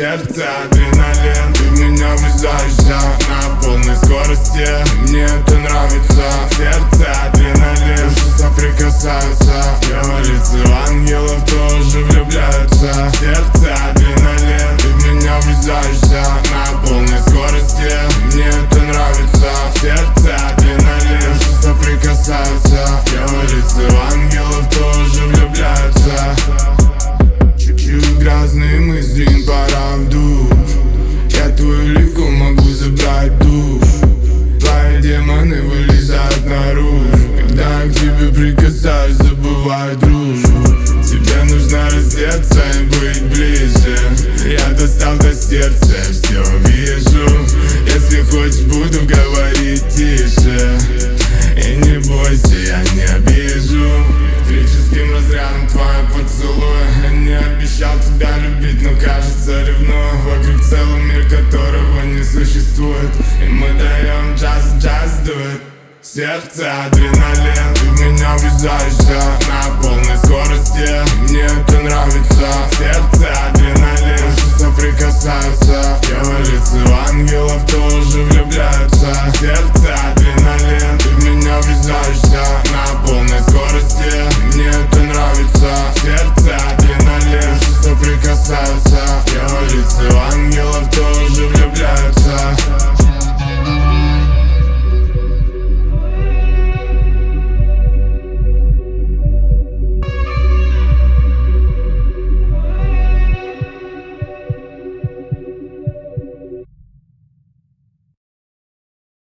сердце адреналин. Ты в меня врезаешься на полной скорости, мне это нравится. В сердце адреналин, души соприкасаются, дьяволицы ангелов тоже влюбляются. В сердце адреналин, ты в меня врезаешься на полной скорости, мне это нравится. В сердце адреналин, души соприкасаются, дьяволицы ангелов тоже влюбляются. Чуть-чуть грязные мысли, пора в душ. Я твою лику могу забрать душ. Твои демоны вылезают наружу. Когда я к тебе прикасаюсь, забываю дружбу. Тебе нужно раздеться и быть ближе. Я достал до сердца, все вижу. Если хочешь, буду говорить тише. И не бойся, я не обижу. Электрическим разрядом твои поцелуи. Я не обещал тебя любить, но кажется ревную. Вокруг целый мир, которого не существует. И мы даем just do it. Сердце адреналин, ты в меня врезаешься на полной скорости, мне это нравится. Сердце адреналин, души соприкасаются, дьяволицы